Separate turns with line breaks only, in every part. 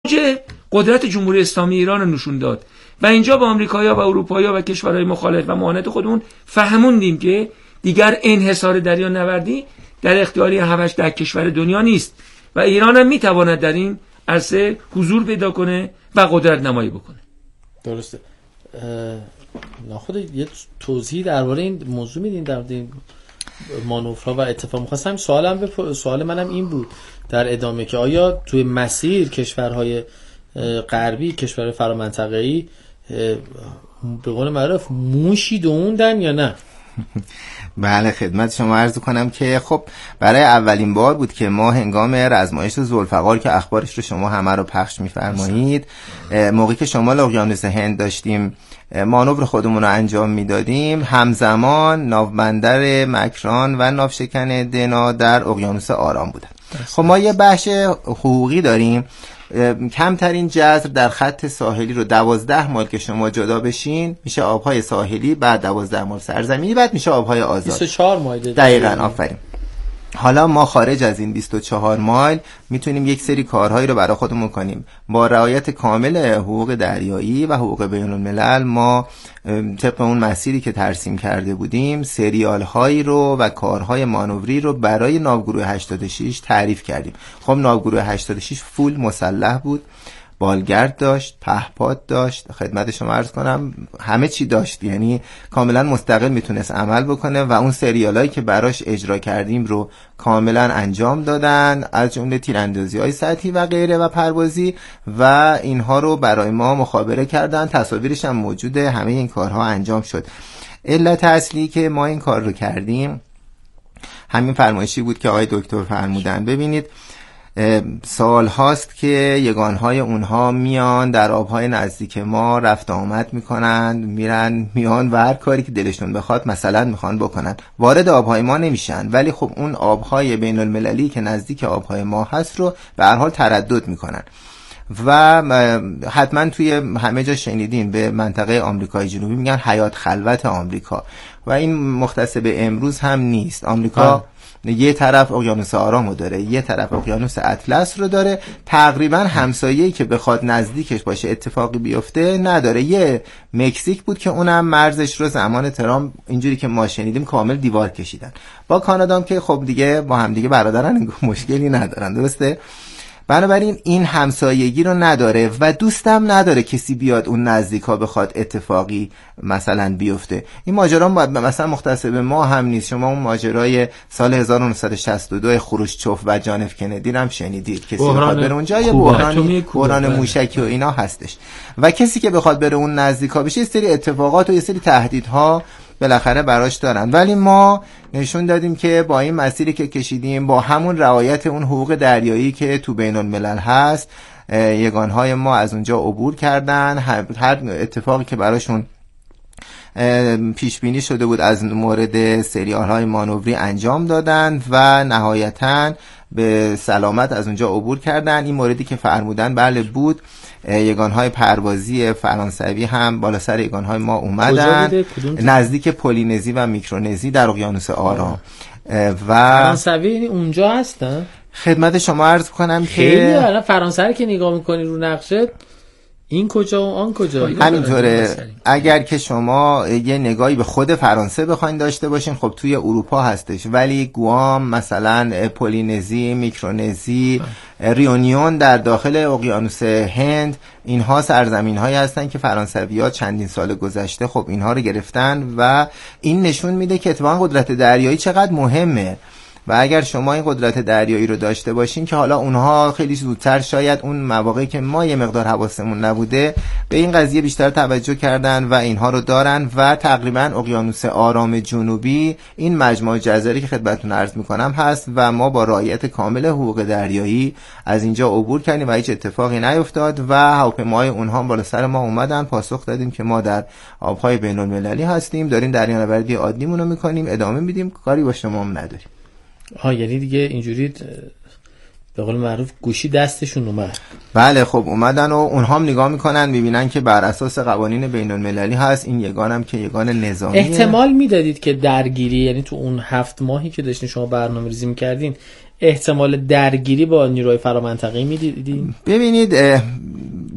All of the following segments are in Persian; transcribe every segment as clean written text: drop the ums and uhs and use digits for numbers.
قدرت جمهوری اسلامی ایران رو نشون داد و اینجا با آمریکایی‌ها و اروپایی‌ها و کشورهای مخالف و معاند خودمون فهموندیم که دیگر انحصار دریانوردی در اختیار 7-8 کشور دنیا نیست و ایران هم میتواند در این عرصه حضور پیدا کنه و قدرت نمایی بکنه.
درسته. ناخود یه توضیح درباره این موضوع میدین، در این مانورها و اتفاق. می‌خواستم سوال منم این بود در ادامه که آیا توی مسیر کشورهای غربی، کشورهای فرامنطقه‌ای به قول معروف موشی دووندن یا نه؟
بله، خدمت شما عرض کنم که خب برای اولین بار بود که ما هنگام رزمایش ذوالفقار که اخبارش رو شما همه رو پخش می‌فرمایید، موقعی که شمال اقیانوس هند داشتیم مانور خودمون رو انجام میدادیم، همزمان ناوبندر مکران و ناوشکن دنا در اقیانوس آرام بودن. خب ما یه بخش حقوقی داریم، کمترین جزر در خط ساحلی رو 12 مایل که شما جدا بشین میشه آبهای ساحلی، بعد 12 مایل سرزمینی، بعد میشه آبهای آزاد.
24 مایل
دقیقاً، آفرین. حالا ما خارج از این 24 مایل میتونیم یک سری کارهایی رو برای خودمون کنیم. با رعایت کامل حقوق دریایی و حقوق بین الملل ما طبق اون مسیری که ترسیم کرده بودیم سریال هایی رو و کارهای مانوری رو برای ناوگروه 86 تعریف کردیم. خب ناوگروه 86 فول مسلح بود، بالگرد داشت، پهپاد داشت، خدمت شما عرض کنم همه چی داشت، یعنی کاملا مستقل میتونست عمل بکنه و اون سریالایی که براش اجرا کردیم رو کاملا انجام دادن، از جمله تیراندازی‌های سطحی و غیره و پروازی، و اینها رو برای ما مخابره کردن. تصاویرش هم موجوده، همه این کارها انجام شد. علت اصلی که ما این کار رو کردیم همین فرمایشی بود که آقای دکتر فرمودن. ببینید سال هاست که یگانهای اونها میان در آبهای نزدیک ما رفت آمد میکنن، میان و هر کاری که دلشون بخواد مثلا میخوان بکنن، وارد آبهای ما نمیشن، ولی خب اون آبهای بین المللی که نزدیک آبهای ما هست رو به هر حال تردد میکنن. و حتما توی همه جا شنیدین به منطقه آمریکای جنوبی میگن حیات خلوت آمریکا، و این مختص به امروز هم نیست. آمریکا یه طرف اقیانوس آرامو داره، یه طرف اقیانوس اطلس رو داره، تقریبا همسایه‌ای که بخواد نزدیکش باشه اتفاقی بیفته نداره. یه مکزیک بود که اونم مرزش رو زمان ترامپ اینجوری که ما شنیدیم کامل دیوار کشیدن. با کانادا که خب دیگه با هم دیگه برادرن، مشکلی ندارن، درسته؟ بنابراین این همسایگی رو نداره و دوستم نداره کسی بیاد اون نزدیکا بخواد اتفاقی مثلا بیفته. این ماجرا مثلا مختص به ما هم نیست. شما اون ماجرای سال 1962 خروشچوف و جان اف کندی هم شنیدید. کسی بخواد بره اونجا یه بحران موشکی و اینا هستش و کسی که بخواد بره اون نزدیکا بشه یه سری اتفاقات و یه سری تهدیدها بالاخره براش دارن. ولی ما نشون دادیم که با این مسیری که کشیدیم، با همون رعایت اون حقوق دریایی که تو بین الملل هست، یگانهای ما از اونجا عبور کردن. هر اتفاقی که براشون پیش بینی شده بود از مورد سریال های مانوری انجام دادن و نهایتاً به سلامت از اونجا عبور کردن. این موردی که فرمودن بله بود. یگانهای پروازی فرانسوی هم بالا سر یگانهای ما اومدن نزدیک پولینزی و میکرونزی در اقیانوس آرام. و
فرانسوی یعنی اونجا هستن؟
خدمت شما عرض کنم که
خیلی الان فرانسه که نگاه میکنی رو نقشه این کجا و آن کجا
همینطوره. اگر که شما یه نگاهی به خود فرانسه بخواین داشته باشین، خب توی اروپا هستش، ولی گوام مثلا پولینزی، میکرونزی، ریونیون در داخل اقیانوس هند، اینها سرزمین هایی هستن که فرانسوی‌ها چندین سال گذشته خب اینها رو گرفتن و این نشون میده که اتفاقا قدرت دریایی چقدر مهمه. و اگر شما این قدرت دریایی رو داشته باشین که حالا اونها خیلی زودتر شاید اون مواقعی که ما یه مقدار حواسمون نبوده به این قضیه بیشتر توجه کردن و اینها رو دارن و تقریبا اقیانوس آرام جنوبی این مجموع جزیره که خدمتتون عرض میکنم هست و ما با رعایت کامل حقوق دریایی از اینجا عبور کردیم و هیچ اتفاقی نیفتاد و هواپیماهای اونها بالا سر ما اومدن. پاسخ دادیم که ما در آبهای بین المللی هستیم، داریم دریانوردی عادیمون رو میکنیم، ادامه میدیم، کاری با شما هم نداریم.
یعنی دیگه اینجوری به قول معروف گوشی دستشون اومد.
بله خب اومدن و اونها هم نگاه میکنن میبینن که بر اساس قوانین بین المللی هست. این یگانم که یگان نظامیه.
احتمال میدادید که درگیری، یعنی تو اون 7 ماهی که داشتین شما برنامه‌ریزی میکردین، احتمال درگیری با نیروهای فرامنطقه‌ای میدیدین؟
ببینید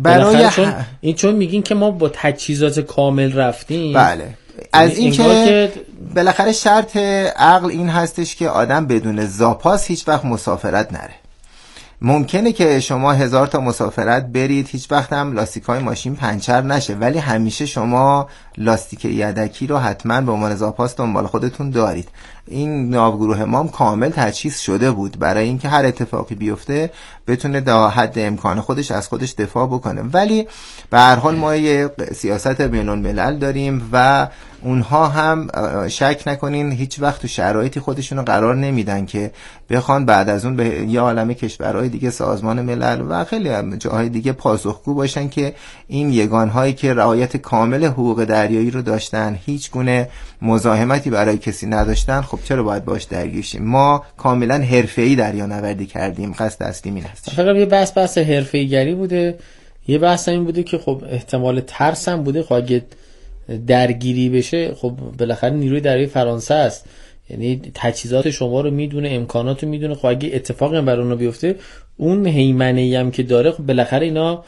برای
چون میگین که ما با تجهیزات کامل رفتیم.
بله، از این که بالاخره شرط عقل این هستش که آدم بدون زاپاس هیچ وقت مسافرت نره. ممکنه که شما 1000 تا مسافرت برید، هیچ وقت هم لاستیک‌های ماشین پنچر نشه، ولی همیشه شما لاستیک یدکی رو حتما به عنوان زاپاس دنبال خودتون دارید. این ناوگروه ما هم کامل تجهیز شده بود برای اینکه هر اتفاقی بیفته بتونه در حد امکان خودش از خودش دفاع بکنه. ولی به هر حال ما یه سیاست بین‌الملل داریم و اونها هم شک نکنین هیچ وقت تو شرایطی خودشونو قرار نمیدن که بخوان بعد از اون به یه عالمه کشورهای دیگه، سازمان ملل و خیلی جاهای دیگه پاسخگو باشن که این یگانهایی که رعایت کامل حقوق دریایی رو داشتن، هیچ گونه مزاحمتی برای کسی نداشتن، خب چرا باید باش درگیر شیم؟ ما کاملا حرفه‌ای دریانوردی کردیم، قصد اصلی این هست.
فقط یه بحث حرفه‌ای گری بوده، یه بحث این بوده که خب احتمال ترس هم بوده خب اگه درگیری بشه، خب بالاخره نیروی دریایی فرانسه است، یعنی تجهیزات شما رو میدونه، امکانات رو میدونه، خب اگه اتفاقی هم برای اون بیفته، اون هیمنه‌ای هم که داره، خب بالاخره اینا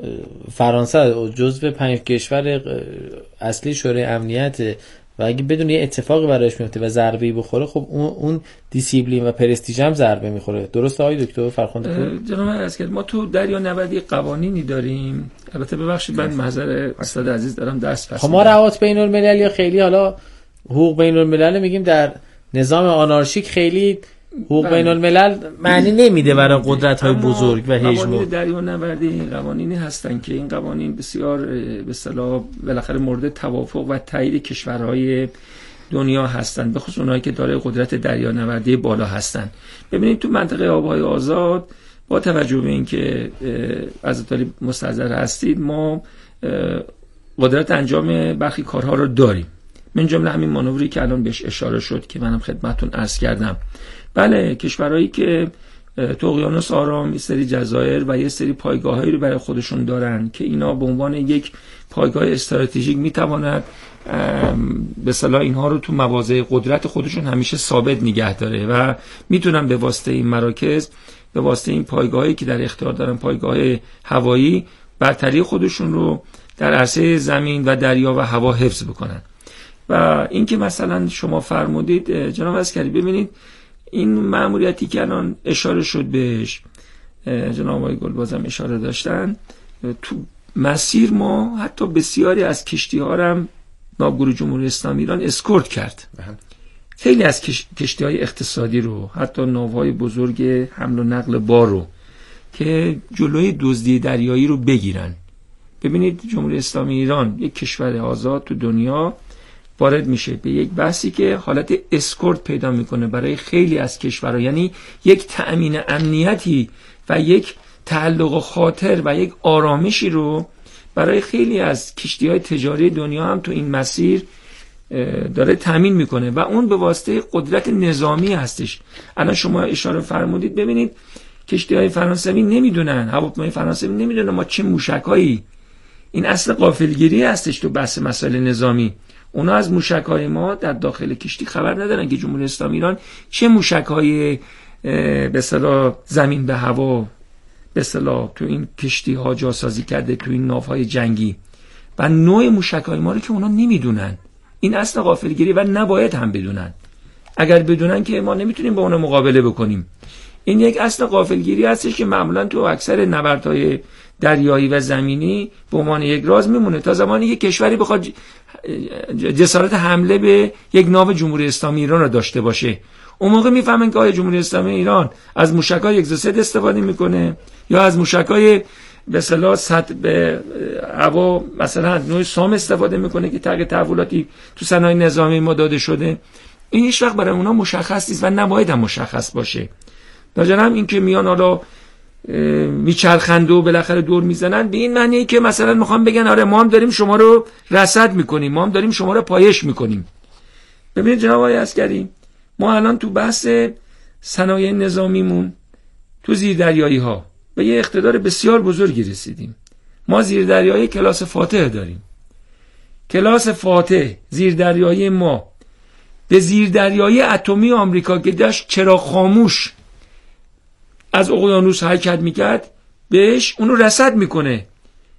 فرانسه جزو 5 کشور اصلی شورای امنیت و اگه بدون یه اتفاقی برایش میفته و ضربه‌ای بخوره، خب اون دیسیپلین و پرستیژ هم ضربه میخوره. درسته آقای دکتر فرخنده پور؟
جناب عسکری، ما تو دریانوردی قوانینی داریم، البته ببخشید من معذر استاد عزیز دارم درس پس.
خب ما روابط بین‌المللی خیلی، حالا حقوق بین‌الملل میگیم، در نظام آنارشیک خیلی حقوق بین الملل معنی نمیده برای قدرت‌های بزرگ و هژمون.
قوانین دریانوردی قوانینی هستن که این قوانین بسیار به اصطلاح بالاخره مورد توافق و تایید کشورهای دنیا هستن، به خصوص اونایی که دارای قدرت دریانوردی بالا هستن. ببینید تو منطقه آبهای آزاد با توجه به اینکه عزت‌عالی مستحضر هستید، ما قدرت انجام برخی کارها رو داریم، من جمله همین مانوری که الان بهش اشاره شد که منم خدمتتون عرض کردم. بله، کشورهایی که تو اقیانوس آرام یه سری جزایر و یه سری پایگاهایی رو برای خودشون دارن که اینا به عنوان یک پایگاه استراتژیک میتواند به اصطلاح اینها رو تو مواضع قدرت خودشون همیشه ثابت نگه داره و میتونن به واسطه این مراکز، به واسطه این پایگاهایی که در اختیار دارن، پایگاه هوایی، برتری خودشون رو در عرصه زمین و دریا و هوا حفظ بکنن. و این که مثلا شما فرمودید جناب عسکری، ببینید این مأموریتی که الان اشاره شد بهش، جناب آقای گلباز هم اشاره داشتن، تو مسیر ما حتی بسیاری از کشتی‌ها هم ناوگروه جمهوری اسلامی ایران اسکورت کرد. خیلی از کشتی‌های اقتصادی رو، حتی ناوهای بزرگ حمل و نقل بار رو، که جلوی دزدی دریایی رو بگیرن. ببینید جمهوری اسلامی ایران یک کشور آزاد تو دنیا وارد میشه به یک بحثی که حالت اسکورت پیدا میکنه برای خیلی از کشورها، یعنی یک تأمین امنیتی و یک تعلق خاطر و یک آرامشی رو برای خیلی از کشتی‌های تجاری دنیا هم تو این مسیر داره تأمین میکنه و اون به واسطه قدرت نظامی هستش. الان شما اشاره فرمودید، ببینید کشتی‌های فرانسوی نمیدونن، هواپیمای فرانسوی نمیدونن ما چه موشکایی، این اصل غافلگیری هستش تو بحث مسائل نظامی. اونا از موشک‌های ما در داخل کشتی خبر ندارن که جمهوری اسلامی ایران چه موشک‌های به اصطلاح زمین به هوا به اصطلاح تو این کشتی‌ها جاسازی کرده، تو این ناوهای جنگی، و نوع موشک‌های ما رو که اونا نمیدونن. این اصل غافلگیری و نباید هم بدونن. اگر بدونن که ما نمیتونیم با اونا مقابله بکنیم. این یک اصل غافلگیری هستش که معمولا تو اکثر نبردهای دریایی و زمینی به عنوان یک راز میمونه تا زمانی که کشوری بخواد جسارت حمله به یک ناو جمهوری اسلامی ایران را داشته باشه. اون موقع میفهمن که آیا جمهوری اسلامی ایران از موشک‌های اگزوست استفاده میکنه یا از موشک‌های به اصطلاح سطح به هوا مثلا نوع سام استفاده میکنه که تگ تحولاتی تو صنایع نظامی ما داده شده. این هیچ وقت برای اونا مشخص نیست و نباید هم مشخص باشه. ناجنم این که میان حالا میچرخند و بالاخره دور میزنن به این معنیه که مثلا میخوام بگن آره ما هم داریم شما رو رصد میکنیم، ما هم داریم شما رو پایش میکنیم. ببینید جناب آقای عسکری، ما الان تو بحث صنایع نظامیمون تو زیردریایی ها به یه اقتدار بسیار بزرگی رسیدیم. ما زیردریایی کلاس فاتح داریم. کلاس فاتح زیردریایی ما به زیردریایی اتمی آمریکا که داشت چرا خاموش از اقیانوس حرکت میکرد بهش اونو رصد میکنه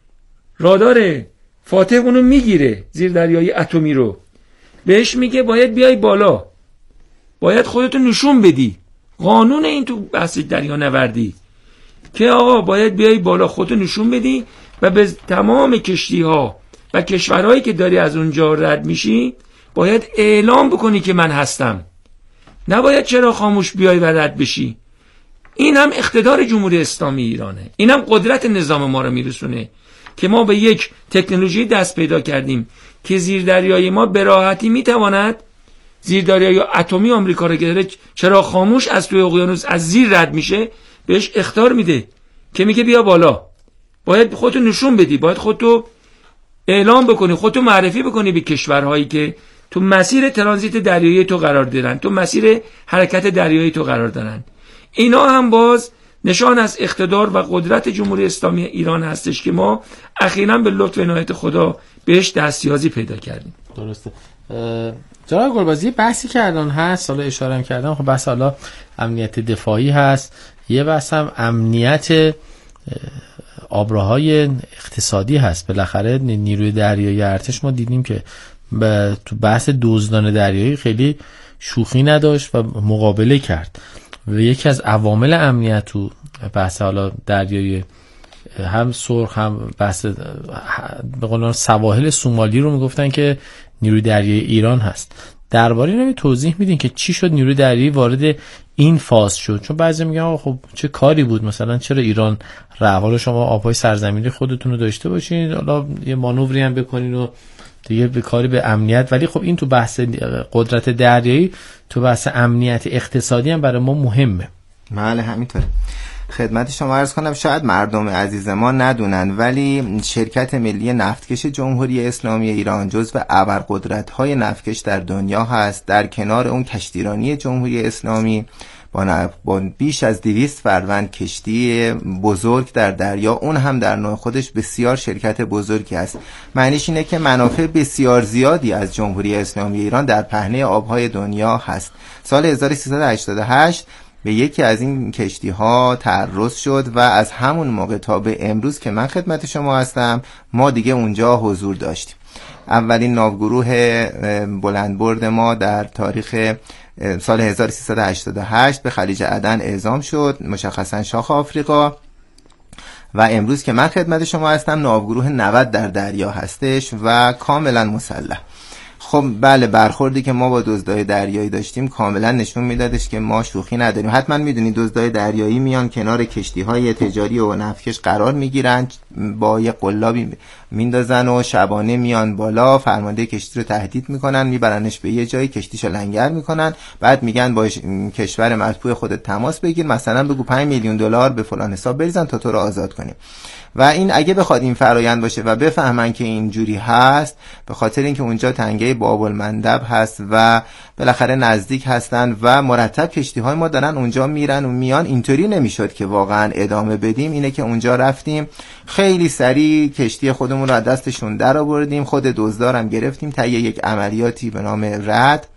رادار فاتح اونو میگیره، زیر دریایی اتمی رو، بهش میگه باید بیای بالا، باید خودتو نشون بدی. قانون این تو بحث دریانوردی که آقا باید بیای بالا، خودتو نشون بدی و به تمام کشتی‌ها و کشورهایی که داری از اونجا رد میشی باید اعلام بکنی که من هستم، نباید چرا خاموش بیای و رد بشی. این هم اقتدار جمهوری اسلامی ایرانه، این هم قدرت نظام ما رو میرسونه که ما به یک تکنولوژی دست پیدا کردیم که زیردریایی ما به راحتی میتواند زیردریایی اتمی آمریکا رو که چرا خاموش از توی اقیانوس از زیر رد میشه بهش اخطار میده که میگه بیا بالا، باید خودتو نشون بدی، باید خودتو اعلام بکنی، خودتو معرفی بکنی به کشورهایی که تو مسیر ترانزیت دریایی تو قرار دارن، تو مسیر حرکت دریایی تو قرار دارن. اینا هم باز نشان از اقتدار و قدرت جمهوری اسلامی ایران هستش که ما اخیراً به لطف و عنایت خدا بهش دستیازی پیدا کردیم.
درسته. جناب گلبازی بحثی که الان هست، حالا اشاره کردم، خب بحث حالا امنیت دفاعی هست، یه بحث هم امنیت آبراهای اقتصادی هست. بالاخره نیروی دریایی ارتش ما دیدیم که تو بحث دزدان دریایی خیلی شوخی نداشت و مقابله کرد و یکی از عوامل امنیت تو بحث حالا دریایی هم سرخ هم بحث به قولن سواحل سومالی رو میگفتن که نیروی دریایی ایران هست. درباره اینو توضیح میدین که چی شد نیروی دریایی وارد این فاز شد؟ چون بعضی میگن خب چه کاری بود، مثلا چرا ایران حالا شما آبهای سرزمینی خودتون رو داشته باشین، حالا یه مانوری هم بکنین و دیگه به کاری به امنیت، ولی خب این تو بحث قدرت دریایی تو بحث امنیت اقتصادی هم برای ما مهمه.
بله همینطوره. خدمت شما عرض کنم شاید مردم عزیز ما ندونن ولی شرکت ملی نفتکش جمهوری اسلامی ایران جزو ابرقدرت‌های نفتکش در دنیا هست. در کنار اون کشتیرانی جمهوری اسلامی با بیش از 200 فروند کشتی بزرگ در دریا، اون هم در نوع خودش بسیار شرکت بزرگی است. معنیش اینه که منافع بسیار زیادی از جمهوری اسلامی ایران در پهنه آبهای دنیا هست. سال 1388 به یکی از این کشتی ها تعرض شد و از همون موقع تا به امروز که من خدمت شما هستم ما دیگه اونجا حضور داشتیم. اولین ناوگروه بلندبرد ما در تاریخ سال 1388 به خلیج عدن اعزام شد، مشخصا شاخ آفریقا، و امروز که من خدمت شما هستم ناوگروه 90 در دریا هستش و کاملا مسلح. خب بله، برخوردی که ما با دزدای دریایی داشتیم کاملا نشون میدادش که ما شوخی نداریم. حتما میدونید دزدای دریایی میان کنار کشتی‌های تجاری و نفتکش قرار میگیرن، با یه قلابی میندازن و شبانه میان بالا، فرمانده کشتی رو تهدید میکنن، میبرنش به یه جایی، کشتیشو لنگر میکنن، بعد میگن با کشور مطبوع خودت تماس بگیر، مثلا بگو 5 میلیون دلار به فلان حساب بریزن تا تو رو آزاد کنیم. و این اگه بخواد این فرایند باشه و بفهمن که اینجوری هست، به خاطر اینکه اونجا تنگه باب‌المندب هست و بالاخره نزدیک هستن و مرتب کشتی‌های ما دارن اونجا میرن و میان، اینطوری نمیشد که واقعا ادامه بدیم. اینه که اونجا رفتیم خیلی سریع کشتی خودمون رو از دستشون در آوردیم، خود دزدارم گرفتیم طی یک عملیاتی به نام رد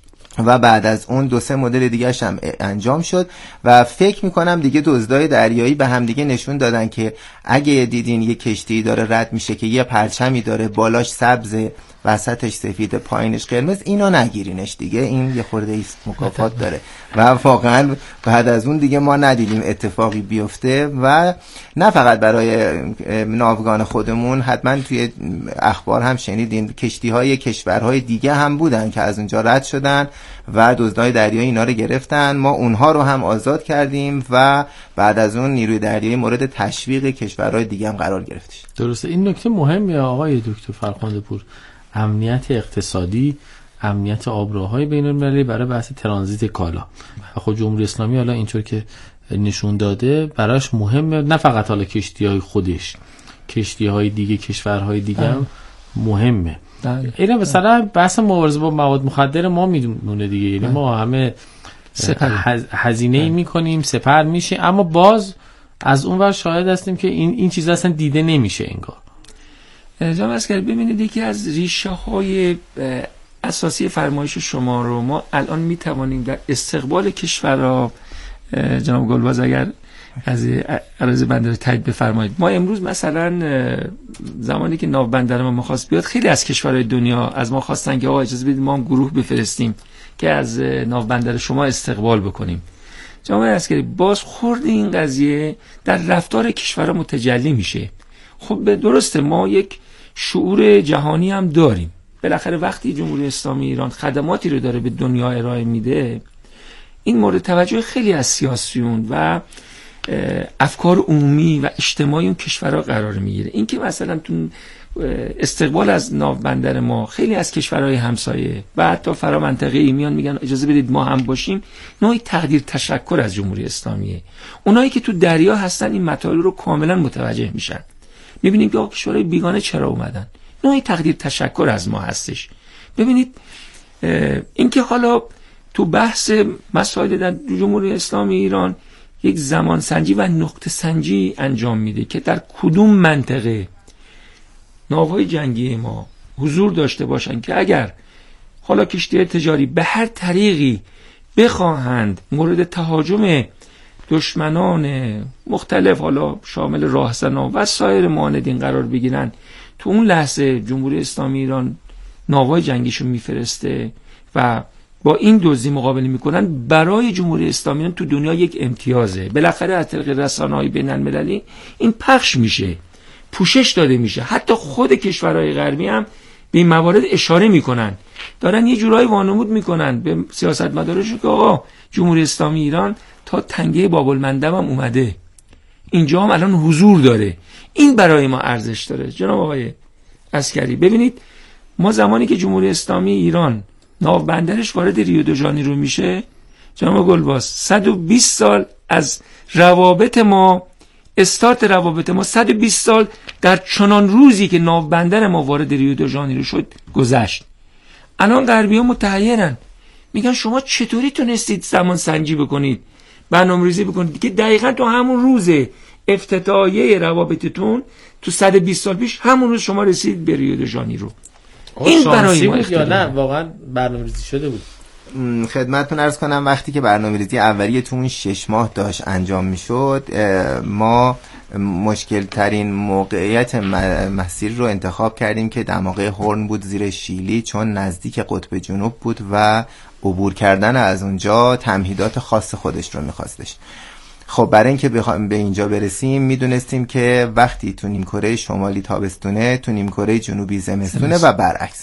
و بعد از اون 2-3 مدل دیگه هم انجام شد و فکر میکنم دیگه دزدای دریایی به هم دیگه نشون دادن که اگه دیدین یه کشتی داره رد میشه که یه پرچمی داره، بالاش سبز، وسطش سفید، پایینش قرمز، اینا نگیرینش دیگه، این یه خورده ایست مکافات داره. و واقعا بعد از اون دیگه ما ندیدیم اتفاقی بیفته. و نه فقط برای ناوگان خودمون، حتما توی اخبار هم شنیدین کشتی‌های کشورهای دیگه هم بودن که از اونجا رد شدن و دزدای دریایی اینا رو گرفتن. ما اونها رو هم آزاد کردیم و بعد از اون نیروی دریایی مورد تشویق کشورهای دیگه هم قرار گرفتش.
درسته. این نکته مهمه آقای دکتر فرخنده پور، امنیت اقتصادی، امنیت آبراهای بین‌المللی برای بحث ترانزیت کالا. خب جمهوری اسلامی حالا اینطور که نشون داده براش مهمه، نه فقط حالا کشتی‌های خودش، کشتی‌های دیگه کشورهای دیگه هم مهمه. اینا مثلا بحث مبارزه با مواد مخدر ما میدونه دیگه، یعنی ما همه هزینه میکنیم، سپر میشه، اما باز از اون ور شاهد هستیم که این چیزا اصلا دیده نمیشه انگار.
جناب عسکری ببینید یکی از ریشه های اساسی فرمایش شما رو ما الان میتوانیم در استقبال کشورها، جناب گلباز اگر از عرض بنده رو تایید بفرمایید. ما امروز مثلا زمانی که ناو بندر ما خواست بیاد، خیلی از کشورهای دنیا از ما خواستن که آقا اجازه بدید ما هم گروه بفرستیم که از ناو بندر شما استقبال بکنیم. جامعه عسکری باز خورد این قضیه در رفتار کشورها متجلی میشه. خب درسته ما یک شعور جهانی هم داریم. بالاخره وقتی جمهوری اسلامی ایران خدماتی رو داره به دنیا ارائه میده، این مورد توجه خیلی از سیاسیون و افکار عمومی و اجتماعی اون کشورها قرار میگیره. این که مثلا تو استقبال از ناو بندر ما خیلی از کشورهای همسایه و حتی فرامنطقه‌ای میان میگن اجازه بدید ما هم باشیم، نوعی تقدیر تشکر از جمهوری اسلامیه. اونایی که تو دریا هستن این مطالب رو کاملا متوجه میشن، میبینیم که کشورهای بیگانه چرا اومدن، نوعی تقدیر تشکر از ما هستش. ببینید اینکه حالا تو بحث مسائل در جمهوری اسلامی ایران یک زمان سنجی و نقطه سنجی انجام میده که در کدوم منطقه ناوهای جنگی ما حضور داشته باشن که اگر حالا کشتی تجاری به هر طریقی بخواهند مورد تهاجم دشمنان مختلف حالا شامل راهزنان و سایر معاندین قرار بگیرن، تو اون لحظه جمهوری اسلامی ایران ناوهای جنگیشو میفرسته و با این دزدی مقابله میکنن. برای جمهوری اسلامی ایران تو دنیا یک امتیازه. بالاخره از طریق رسانه‌های بین‌المللی این پخش میشه، پوشش داده میشه. حتی خود کشورهای غربی هم به این موارد اشاره میکنن، دارن یه جورایی وانمود میکنن به سیاستمدارشون که آقا جمهوری اسلامی ایران تا تنگه باب‌المندب هم اومده، اینجا هم الان حضور داره. این برای ما ارزش داره. جناب آقای عسکری ببینید، ما زمانی که جمهوری اسلامی ایران ناو بندرش وارد ریو دو ژانیرو میشه، جناب گلباز 120 سال از روابط ما، استارت روابط ما 120 سال در چنان روزی که ناو بندر ما وارد ریو دو ژانیرو شد گذشت. الان غربی‌ها متحیرن، میگن شما چطوری تونستید زمان سنجی بکنید، برنامه‌ریزی بکنید که دقیقاً تو همون روز افتتاحیه روابطتون تو 120 سال پیش همون روز شما رسید به ریو دو ژانیرو. این برای ما
یا نه واقعا برنامه‌ریزی شده بود؟
خدمتتون عرض کنم وقتی که برنامه‌ریزی اولیه تو اون 6 ماه داشت انجام میشد، ما مشکل ترین موقعیت مسیر رو انتخاب کردیم که دماغه هورن بود زیر شیلی، چون نزدیک قطب جنوب بود و عبور کردن از اونجا تمهیدات خاص خودش رو میخواستش. خب برای اینکه بخوایم به اینجا برسیم میدونستیم که وقتی تو نیمکره شمالی تابستونه، تو نیمکره جنوبی زمستونه و برعکس.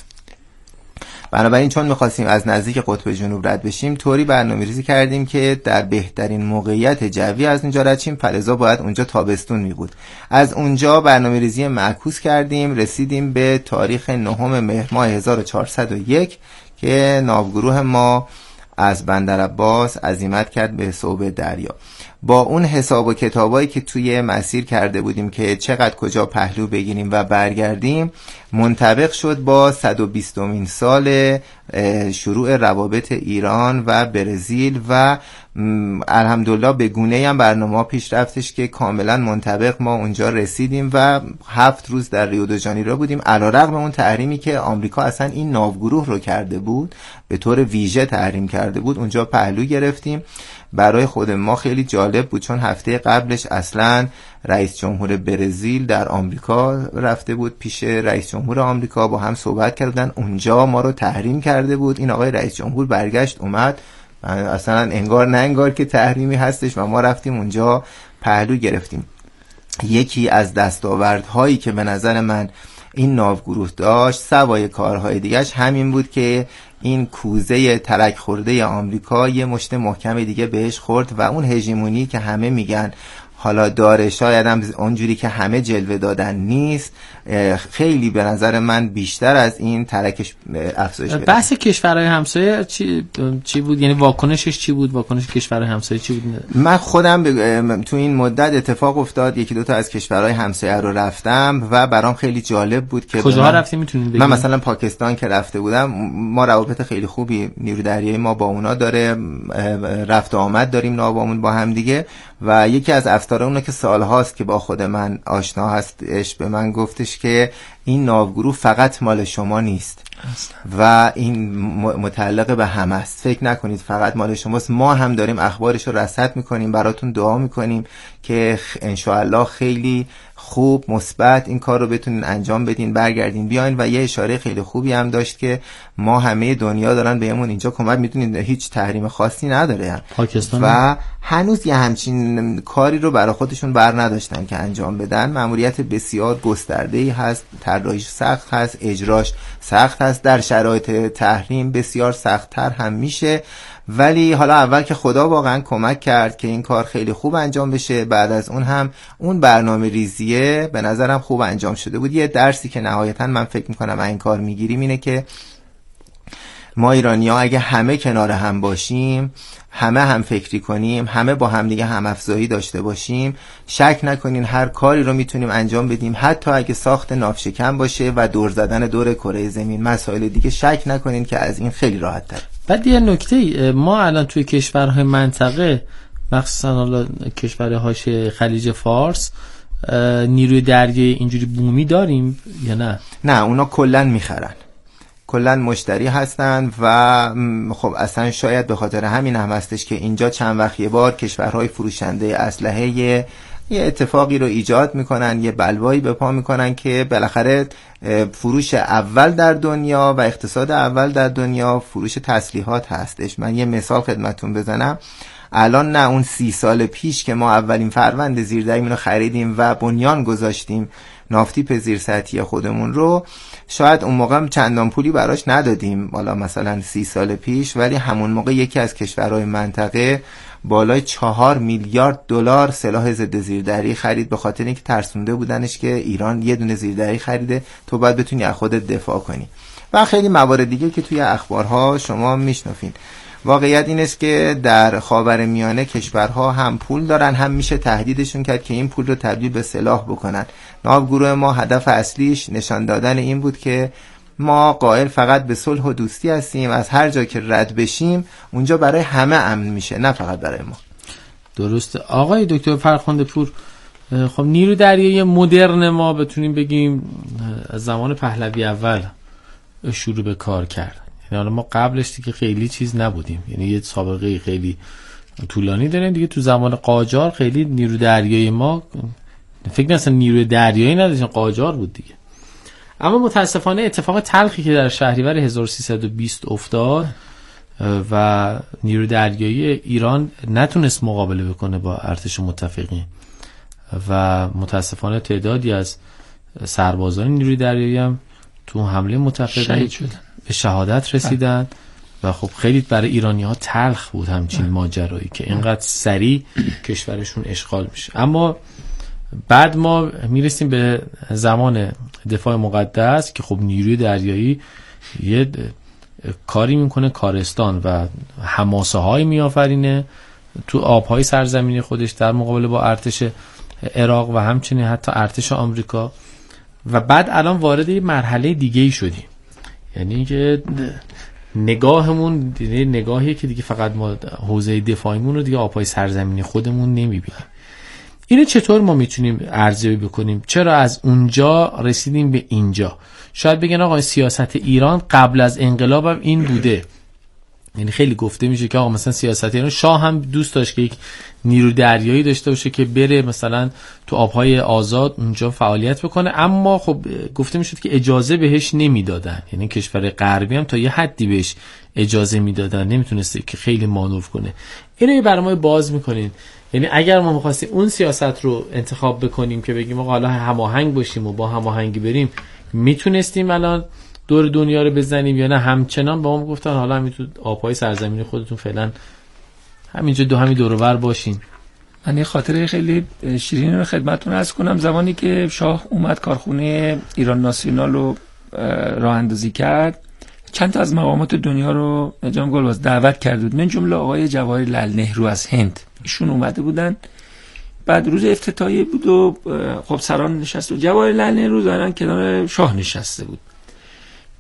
بنابراین چون می‌خواستیم از نزدیک قطب جنوب رد بشیم، طوری برنامه‌ریزی کردیم که در بهترین موقعیت جوی از اونجا رد شیم، فلزا باید اونجا تابستون می بود. از اونجا برنامه‌ریزی معکوس کردیم، رسیدیم به تاریخ 9 مهر ماه 1401 که ناوگروه ما از بندرعباس عزیمت کرد به صوب دریا. با اون حساب و کتابایی که توی مسیر کرده بودیم که چقدر کجا پهلو بگیریم و برگردیم، منطبق شد با 120مین سال شروع روابط ایران و برزیل و الحمدلله به گونه‌ای هم برنامه پیش رفتش که کاملا منطبق ما اونجا رسیدیم و 7 روز در ریو دو ژانیرو بودیم. علیرغم اون تحریمی که آمریکا اصلا این ناوگروه رو کرده بود، به طور ویژه تحریم کرده بود، اونجا پهلو گرفتیم. برای خود ما خیلی جالب بود چون هفته قبلش اصلا رئیس جمهور برزیل در آمریکا رفته بود پیش رئیس جمهور آمریکا، با هم صحبت کردن، اونجا ما رو تحریم کرده بود. این آقای رئیس جمهور برگشت اومد، اصلا انگار نه انگار که تحریمی هستش و ما رفتیم اونجا پهلو گرفتیم. یکی از دستاوردهایی که به نظر من این ناوگروه داشت سوای کارهای دیگهش همین بود که این کوزه ترک خورده آمریکا یه مشت محکم دیگه بهش خورد و اون هژمونی که همه میگن حالا داره، شاید هم اونجوری که همه جلوه دادن نیست، خیلی به نظر من بیشتر از این ترکش افزایش پیدا.
بحث کشورهای همسایه چی بود؟ یعنی واکنشش چی بود؟ واکنش کشورهای همسایه چی بود؟
من خودم تو این مدت اتفاق افتاد، یکی دوتا از کشورهای همسایه رو رفتم و برام خیلی جالب بود که
کجاها رفتیم میتونید بگید؟
من مثلا پاکستان که رفته بودم، ما روابط خیلی خوبی نیروی دریایی ما با اونا داره، رفت و آمد داریم ناوامون با هم دیگه. و یکی از افسران اون که سالهاست که با خود من آشنا هستش به من گفتش که این ناوگروه فقط مال شما نیست و این متعلق به همه است. فکر نکنید فقط مال شماست، ما هم داریم اخبارش رو رصد میکنیم، براتون دعا میکنیم که انشاءالله خیلی خوب مثبت این کار رو بتونین انجام بدین، برگردین بیاین. و یه اشاره خیلی خوبی هم داشت که ما همه دنیا دارن بهمون اینجا کمک، میدونین هیچ تحریم خاصی نداره
پاکستان
و هنوز یه همچین کاری رو برای خودشون بر نداشتن که انجام بدن. مأموریت بسیار گسترده‌ای هست، طراحیش سخت هست، اجراش سخت هست، در شرایط تحریم بسیار سخت‌تر هم میشه. ولی حالا اول که خدا واقعا کمک کرد که این کار خیلی خوب انجام بشه، بعد از اون هم اون برنامه ریزیه به نظرم خوب انجام شده بود. یه درسی که نهایتا من فکر میکنم این کار میگیریم اینه که ما ایرانی‌ها اگه همه کنار هم باشیم، همه هم فکری کنیم، همه با هم دیگه هم افزایی داشته باشیم، شک نکنین هر کاری رو میتونیم انجام بدیم، حتی اگه ساخت ناوشکن باشه و دور زدن دور کره زمین، مسائل دیگه شک نکنین که از این خیلی راحت تر.
بعد یه نکته، ما الان توی کشورهای منطقه مخصوصا حالا کشورهای حاشیه خلیج فارس نیروی دریایی اینجوری بومی داریم یا نه؟
نه، اونا کلن میخرن، کلن مشتری هستن و خب اصلا شاید به خاطر همین هم هستش که اینجا چند وقت یه بار کشورهای فروشنده اسلحه یه اتفاقی رو ایجاد میکنن، یه بلوایی به پا میکنن که بالاخره فروش اول در دنیا و اقتصاد اول در دنیا فروش تسلیحات هستش. من یه مثال خدمتون بزنم. الان نه اون 30 سال پیش که ما اولین فروند زیردریایی رو خریدیم و بنیان گذاشتیم نافتیپ زیر سطحی خودمون رو، شاید اون موقع چندان پولی براش ندادیم، حالا مثلا 30 سال پیش، ولی همون موقع یکی از کشورهای منطقه بالای 4 میلیارد دلار سلاح ضد زیردریایی خرید، به خاطر اینکه ترسونده بودنش که ایران یه دونه زیردریایی خریده، تو باید بتونی از خودت دفاع کنی. و خیلی موارد دیگه که توی اخبارها شما میشنفین. واقعیت این است که در خاورمیانه کشورها هم پول دارن، هم میشه تهدیدشون کرد که این پول رو تبدیل به سلاح بکنن. ناوگروه ما هدف اصلیش نشان دادن این بود که ما قائل فقط به صلح و دوستی هستیم، از هر جا که رد بشیم اونجا برای همه امن میشه، نه فقط برای ما.
درسته. آقای دکتر فرخنده پور، خب نیرو دریایی مدرن ما بتونیم بگیم از زمان پهلوی اول شروع به کار کرد. یعنی حالا ما قبلش دیگه خیلی چیز نبودیم، یعنی یه سابقه خیلی طولانی داریم دیگه. تو زمان قاجار خیلی نیرو دریایی ما فکر نکنم نیروی دریایی نداشتن، قاجار بود دیگه. اما متاسفانه اتفاق تلخی که در شهریور 1320 افتاد و نیروی دریایی ایران نتونست مقابله بکنه با ارتش متفقین و متاسفانه تعدادی از سربازان نیروی دریایی هم تو حمله متفقین به شهادت رسیدن و خب خیلی برای ایرانی‌ها تلخ بود همچین ماجرایی که اینقدر سریع کشورشون اشغال میشه. اما بعد ما میرسیم به زمان دفاع مقدس که خب نیروی دریایی یه کاری میکنه کارستان و حماسه های میآفرینه تو آبهای سرزمینی خودش در مقابله با ارتش عراق و همچنین حتی ارتش آمریکا. و بعد الان وارد یه مرحله دیگه‌ای شدیم، یعنی که نگاهمون نگاهیه که دیگه فقط ما حوزه دفاعیمون رو دیگه آبهای سرزمینی خودمون نمیبینیم. اینو چطور ما میتونیم ارزیابی بکنیم؟ چرا از اونجا رسیدیم به اینجا؟ شاید بگن آقا سیاست ایران قبل از انقلاب هم این بوده. یعنی خیلی گفته میشه که آقا مثلا سیاست ایران، شاه هم دوست داشت که یک نیرو دریایی داشته باشه که بره مثلا تو آبهای آزاد اونجا فعالیت بکنه، اما خب گفته میشد که اجازه بهش نمیدادن. یعنی کشور غربی هم تا یه حدی بهش اجازه میدادن، نمیتونسته که خیلی مانور کنه. اینو برای ما باز میکنین. یعنی اگر ما می‌خواستیم اون سیاست رو انتخاب بکنیم که بگیم آقا حالا هماهنگ باشیم و با هماهنگی بریم، میتونستیم الان دور دنیا رو بزنیم یا نه همچنان با ما گفتن حالا همین تو آبهای سرزمین خودتون فعلا همینجا همین دور و بر باشین؟
من یه خاطره خیلی شیرین رو خدمتتون عرض کنم. زمانی که شاه اومد کارخونه ایران ناسیونال رو راه اندازی کرد، چند تا از مقامات دنیا رو جناب گلباز دعوت کرده بود، من جمله آقای جواهرلال نهرو از هند. ایشون اومده بودن، بعد روز افتتاحیه بود و خب سران نشست و جواهرلال نهرو ظاهرا کنار شاه نشسته بود.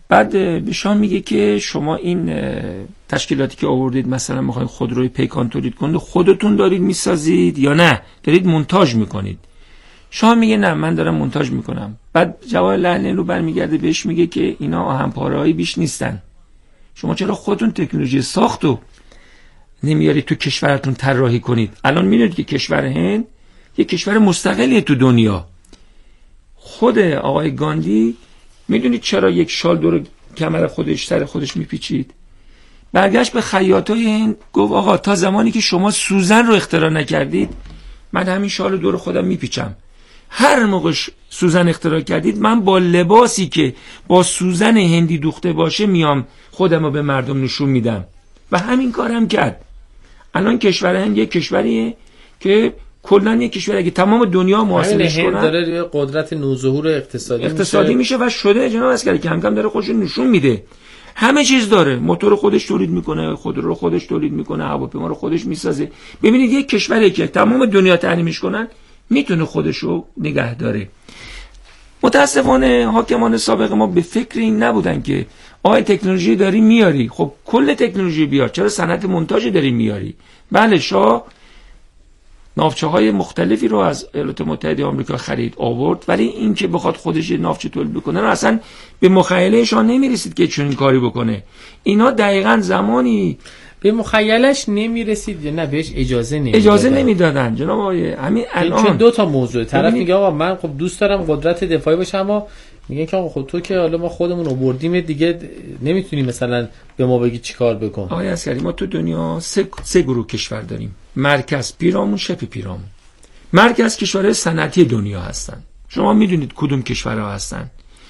بعد به شما میگه که شما این تشکیلاتی که آوردید مثلا میخواین خودروی پیکان تولید کنید، خودتون دارید میسازید یا نه دارید مونتاژ میکنید؟ شما میگه نه من دارم مونتاژ میکنم. بعد جواد لعلنلو برمیگرده بهش میگه که اینا آهن‌پاره‌ای بیش نیستن، شما چرا خودتون تکنولوژی ساختو نمیارید تو کشورتون طراحی کنید؟ الان میدونید که کشور هند یک کشور مستقلیه تو دنیا. خود آقای گاندی میدونید چرا یک شال دور کمر خودش سر خودش میپیچید؟ برگشت به خیاطای هند گفت آقا تا زمانی که شما سوزن رو اختراع نکردید من همین شال رو دور خودم میپیچم. هر موقع سوزن اختراع کردید من با لباسی که با سوزن هندی دوخته باشه میام خودم رو به مردم نشون میدم و همین کارم کرد. الان کشور هند یک کشوریه که کلا یک کشوری که تمام دنیا محاسبش کنن
داره قدرت نوظهور اقتصادی
میشه و شده جناب عسکری کم کم داره خودش نشون میده. همه چیز داره، موتور خودش تولید میکنه، خودرو رو خودش تولید میکنه، هواپیما رو خودش میسازه. ببینید یک کشوری که تمام دنیا تحریمش کنن میتونه خودش رو نگه داره. متاسفانه حاکمان سابق ما به فکر این نبودن که آیا تکنولوژی داری میاری، خب کل تکنولوژی بیار، چرا صنعت مونتاژ داری میاری؟ بله شاه ناوچه‌های مختلفی رو از ایالات متحده آمریکا خرید آورد، ولی این که بخواد خودش ناوچه تولید بکنه اصلا به مخیله شاه نمیرسید که چنین کاری بکنه. اینا دقیقاً زمانی
به مخیلش نمیرسید یا نه بهش
اجازه نمیدادن جناب آقای. همین الان
چون دو تا موضوع، طرف میگه آقا من خب دوست دارم قدرت دفاعی باشم، اما میگن که آقا خب تو که حالا ما خودمون آوردیم دیگه نمیتونی مثلا به ما بگی چیکار بکن.
آقای عسکری ما تو دنیا سه گروه کشور داریم: مرکز، پیرامون، شبه پیرامون. مرکز کشورهای صنعتی دنیا هستن، شما میدونید کدوم کشورها هستن.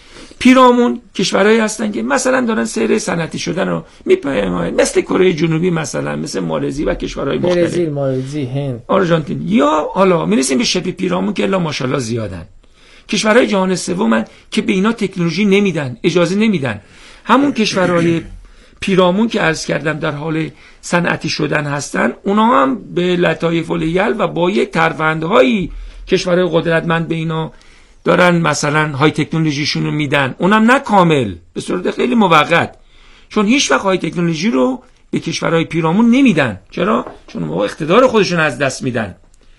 پیرامون کشورهایی هستن که مثلا دارن سیر صنعتی شدن رو میپیماین، مثل کره جنوبی مثلا، مثل مالزی و کشورهای مختلف،
برزیل، مالزی، هند،
آرژانتین. یا حالا میرسیم به شبه پیرامون که الا ماشاءالله زیادن، کشورهای جهان سومن که به اینا تکنولوژی نمیدن، اجازه نمیدن. همون کشورهای پیرامون که عرض کردم در حال صنعتی شدن هستن، اونا هم به لطایف الیل و با یک ترفندهایی کشورهای قدرتمند به اینا دارن مثلا های تکنولوژیشون رو میدن، اونم نه کامل، به صورت خیلی موقت، چون هیچ وقت های تکنولوژی رو به کشورهای پیرامون نمیدن. چرا؟ چون اونها اقتدار خودشون از دست میدن.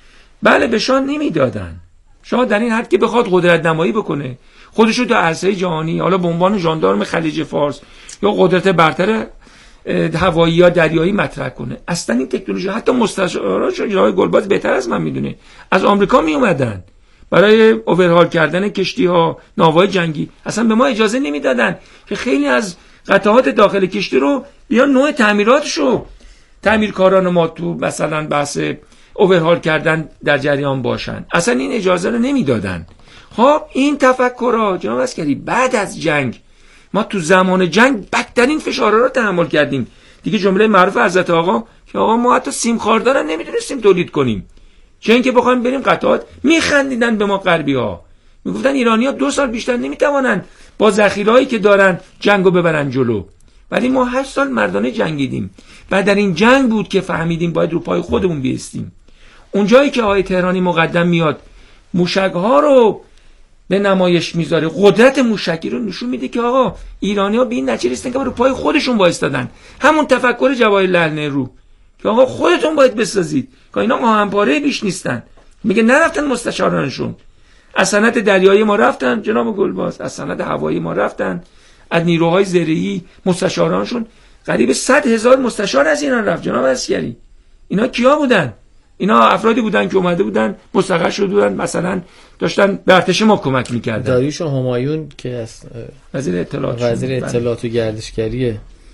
بله به شاه نمیدادن. شاه در این حد که بخواد قدرت نمایی بکنه، خودشو در عرصه جهانی حالا به عنوان ژاندارم خلیج فارس یا قدرت برتر هوایی یا دریایی مطرح کنه، اصلا این تکنولوژی حتی مستشارانش جناب گلباز بهتر از من میدونه از آمریکا می اومدن برای اوورهال کردن کشتی ها، ناوهای جنگی. اصلا به ما اجازه نمیدادن که خیلی از قطعات داخل کشتی رو بیان نوع تعمیراتشو تعمیرکاران ما تو مثلا بحث اوورهال کردن در جریان باشن، اصلا این اجازه رو نمیدادن. خب این تفکرها جناب عسکری بعد از جنگ، ما تو زمان جنگ بدترین فشارها رو تحمل کردیم دیگه. جمله معروف حضرت آقا که آقا ما حتی سیم خاردار نمیدونستیم تولید کنیم، چه اینکه بخوایم بریم قطعات. میخندیدن به ما غربی ها، میگفتن ایرانی ها 2 سال بیشتر نمیتوانند با ذخیرهایی که دارن جنگو ببرن جلو، ولی ما 8 سال مردانه جنگیدیم و در این جنگ بود که فهمیدیم باید رو پای خودمون بیستیم. اونجایی که آقای تهرانی مقدم میاد موشک ها رو به نمایش میذاره، قدرت موشکی رو نشون میده که آقا ایرانی ها به این نتیجه رسیدن که رو پای خودشون وایستادن. همون تفکر جواهر لعلنلو که آقا خودتون باید بسازید که اینا آهن‌پاره بیش نیستن. میگه نرفتن مستشارانشون، از صنعت دریایی ما رفتن جناب گلباز، از صنعت هوایی ما رفتن، از نیروهای زرعی مستشارانشون قریب 100,000 مستشار از ایران رفت جناب عسکری. اینا کیا بودن؟ اینا افرادی بودن که اومده بودن مستقر شده بودن، مثلا داشتن به ارتش ما کمک میکردن.
داریوش همایون که از وزیر اطلاعات و گردشگری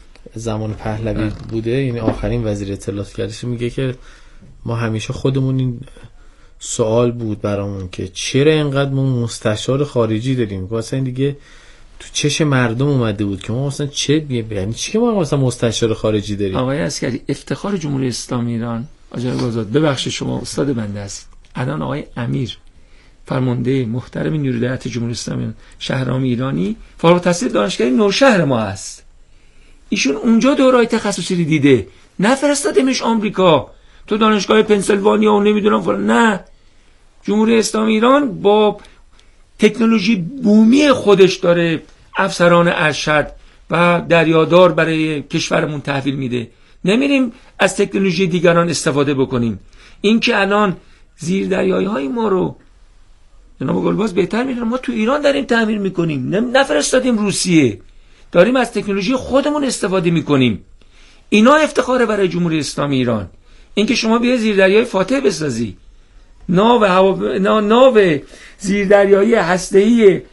زمان پهلوی بوده، این آخرین وزیر اطلاعات و گردش، میگه که ما همیشه خودمون این سوال بود برامون که چرا اینقدر ما مستشار خارجی داریم. واسه این دیگه تو چش مردم اومده بود که ما مثلا یعنی چی که ما مثلا مستشار خارجی داریم.
آقای عسکری افتخار جمهوری اسلامی ایران، آجای گازاد ببخشید شما استاد بنده است، الان آقای امیر فرمانده محترم نیروی دریایی جمهوری اسلامی شهرام ایرانی فارغ التحصیل دانشگاه نورشهر ما است. ایشون اونجا دوره‌های تخصصی رو دیده، نفرستادمش آمریکا تو دانشگاه پنسیلوانیا و نمیدونم فلان. نه، جمهوری اسلامی ایران با تکنولوژی بومی خودش داره افسران ارشد و دریادار برای کشورمون تحویل میده، نمیریم از تکنولوژی دیگران استفاده بکنیم. این که الان زیردریایی های ما رو جناب گلباز بهتر میدونن، ما تو ایران داریم تعمیر میکنیم، نفرستادیم روسیه، داریم از تکنولوژی خودمون استفاده میکنیم. اینا افتخاره برای جمهوری اسلامی ایران. اینکه شما بیای زیردریای فاتح بسازی، ناو زیردریایی هسته‌ای